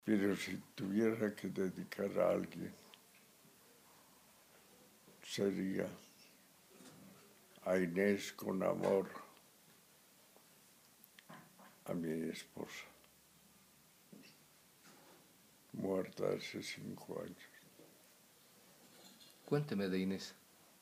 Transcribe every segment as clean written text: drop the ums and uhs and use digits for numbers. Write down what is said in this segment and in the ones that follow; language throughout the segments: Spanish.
Pero si tuviera que dedicar a alguien, sería a Inés con amor, a mi esposa, muerta hace 5 años. Cuénteme de Inés.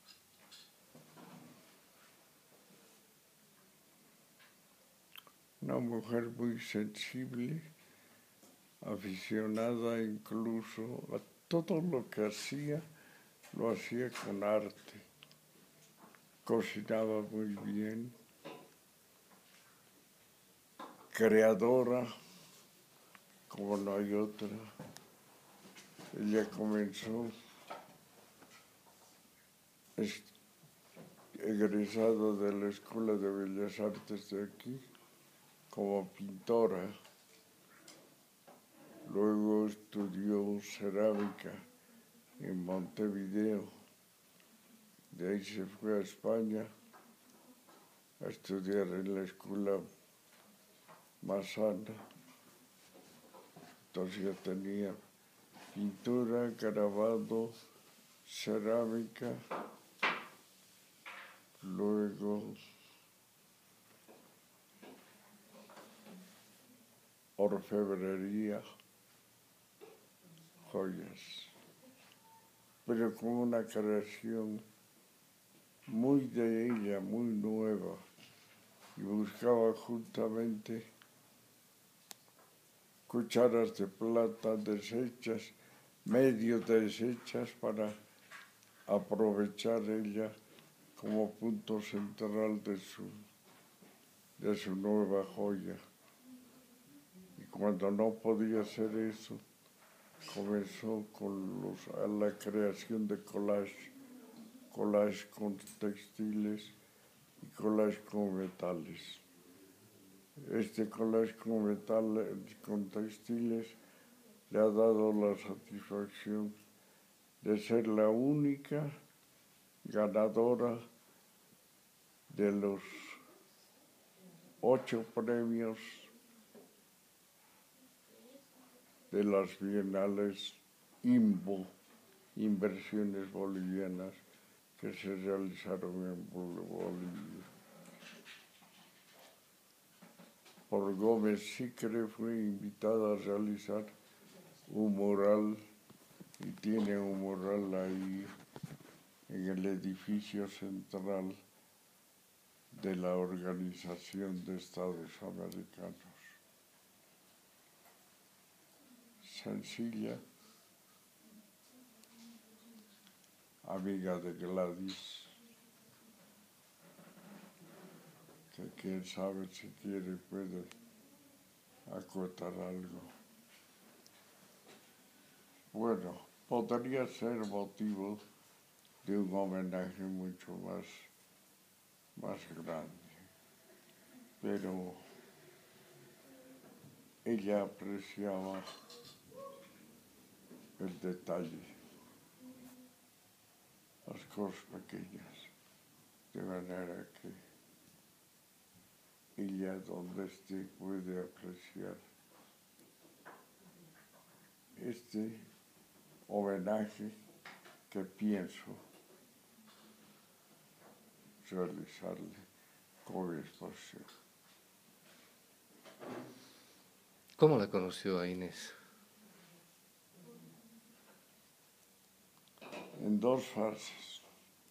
Una mujer muy sensible, aficionada incluso a todo lo que hacía, lo hacía con arte. Cocinaba muy bien, creadora, como no hay otra. Ella comenzó egresada de la Escuela de Bellas Artes de aquí, como pintora. Luego estudió cerámica en Montevideo. De ahí se fue a España a estudiar en la escuela Massana. Entonces ya tenía pintura, grabado, cerámica, luego orfebrería, joyas, pero con una creación muy de ella, muy nueva, y buscaba justamente cucharas de plata deshechas, medio deshechas, para aprovechar ella como punto central de su nueva joya. Y cuando no podía hacer eso, comenzó con la creación de collage con textiles y collage con metales. Este collage con textiles le ha dado la satisfacción de ser la única ganadora de los 8 premios de las bienales INBO, Inversiones Bolivianas, que se realizaron en Bolivia. Por Gómez Sicre fue invitada a realizar un mural, y tiene un mural ahí en el edificio central de la Organización de Estados Americanos. Sencilla, amiga de Gladys, que quién sabe si quiere puede acotar algo. Bueno, podría ser motivo de un homenaje mucho más grande, pero ella apreciaba el detalle, las cosas pequeñas, de manera que ella donde esté puede apreciar este homenaje que pienso realizarle con mi exposición. ¿Cómo la conoció a Inés? En 2 fases.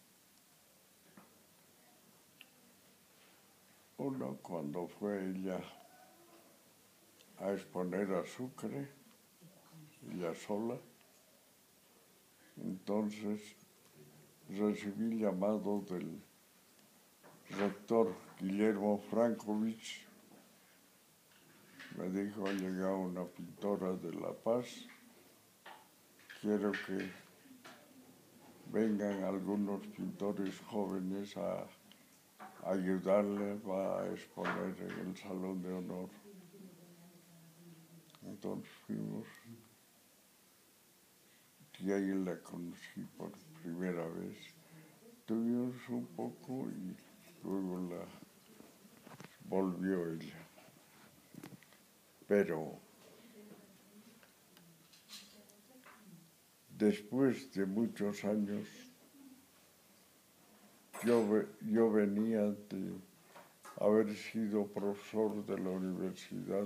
Uno, cuando fue ella a exponer a Sucre, ella sola. Entonces recibí llamado del rector Guillermo Frankovich. Me dijo: ha llegado una pintora de La Paz, quiero que vengan algunos pintores jóvenes a ayudarle, va a exponer en el Salón de Honor. Entonces fuimos, y ahí la conocí por primera vez. Tuvimos un poco y luego la volvió ella. Pero después de muchos años, yo venía de haber sido profesor de la universidad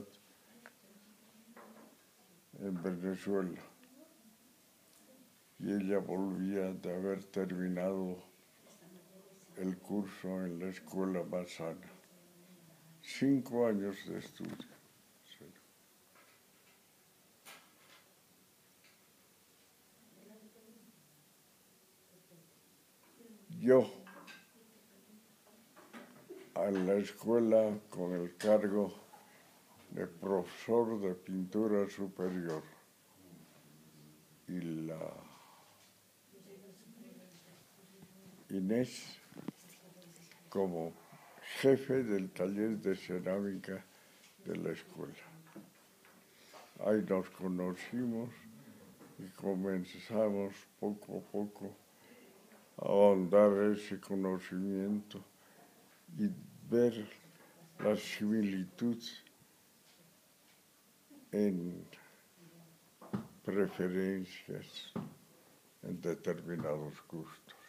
en Venezuela y ella volvía de haber terminado el curso en la escuela Massana. 5 años de estudio. Yo a la escuela con el cargo de profesor de pintura superior y la Inés como jefe del taller de cerámica de la escuela. Ahí nos conocimos y comenzamos poco a poco a ahondar ese conocimiento y ver las similitudes en preferencias, en determinados gustos.